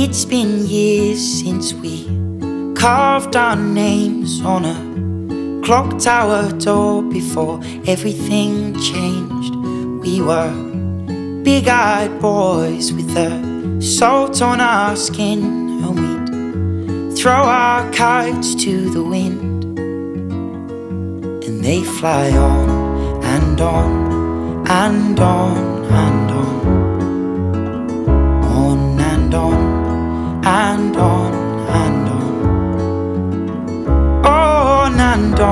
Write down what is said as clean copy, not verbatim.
It's been years since we carved our names on a clock tower door before everything changed. We were big-eyed boys with the salt on our skin, and we'd throw our kites to the wind, and they fly on and on and on and on, on and on and on and on, on and on.